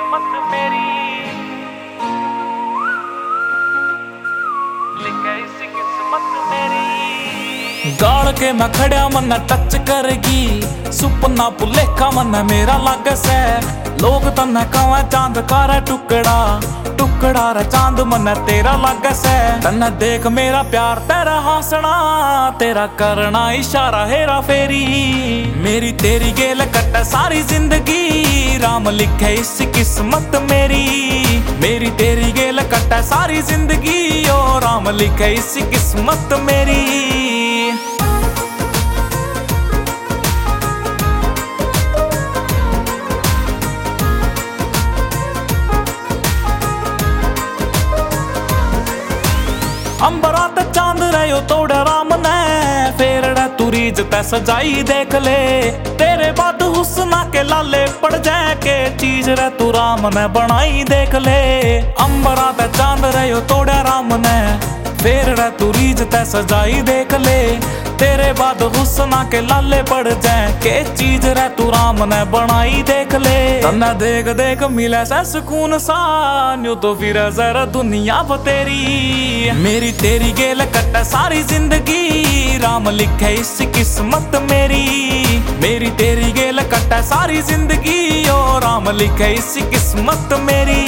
किस्मत मेरी लिखे इस किस्मत मेरी। गाल के मैं खड़िया मन टच करगी, सुपना भुलेखा मन मेरा लग से। लोग तन्ने कवा चांद का टुकड़ा टुकड़ा रे चांद मन तेरा लग से। तन्ने देख मेरा प्यार तेरा हंसना, तेरा करना इशारा हेरा फेरी। मेरी तेरी गेल कट सारी जिंदगी, राम लिखे इस किस्मत मेरी। मेरी तेरी गेल कट सारी जिंदगी, ओ राम लिखे इस किस्मत मेरी। अंबरा ते चांद रहो तोड़े राम ने, फेरड़ा तुरी जते सजाई देख ले। तेरे बाद हुस्ना के लाले पड़ जाए, के चीज रे तू राम ने बनाई देख ले। अंबरा ते चांद रहो तोड़े राम ने, फेरड़ा तुरी जते सजाई देख ले। तेरे बाद हुस्ना के लाले पड़ जाए, के चीज रे तू राम ने बनाई देख ले। तन्ने देख देख मिले से सुकून सा, न्यू तो फिर जरा दुनिया बतेरी। मेरी तेरी गेल कट सारी जिंदगी, राम लिखे इस किस्मत मेरी। मेरी तेरी गेल कट सारी जिंदगी, ओ राम लिखे इस किस्मत मेरी।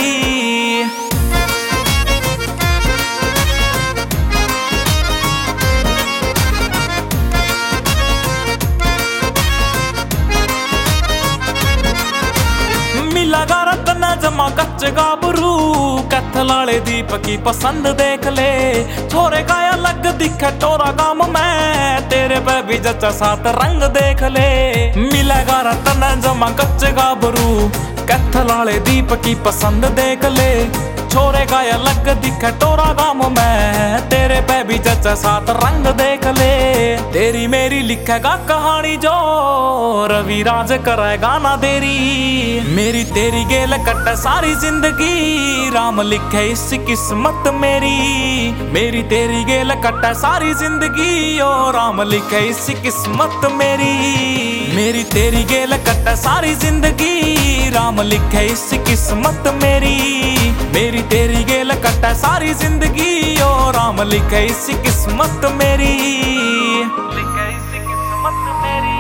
लगा रतन जमा कच्चे गाबरू, कथलाले दीप की पसंद देख ले। छोरे काया लग दिखे टोरा गाम में, तेरे पे भी जचा सात रंग देख ले। मिलेगा रतन जमा कच्चे गाबरू, कथलाले दीप की पसंद देख ले। छोरे काया लग दिखे टोरा गाम में, तेरे पे भी जचा सात रंग देख ले। तेरी मेरी लिखेगा कहानी जो रवि राज करेगा ना देरी। मेरी तेरी गेल कट सारी जिंदगी, राम लिखे इस किस्मत मेरी। मेरी तेरी गेल कट सारी जिंदगी, ओ राम लिखे इस किस्मत मेरी। मेरी तेरी गेल कट सारी जिंदगी, राम लिखे इस किस्मत मेरी। मेरी तेरी गेल कट सारी जिंदगी, ओ राम लिखे इस किस्मत मेरी। लिखे इस किस्मत मेरी।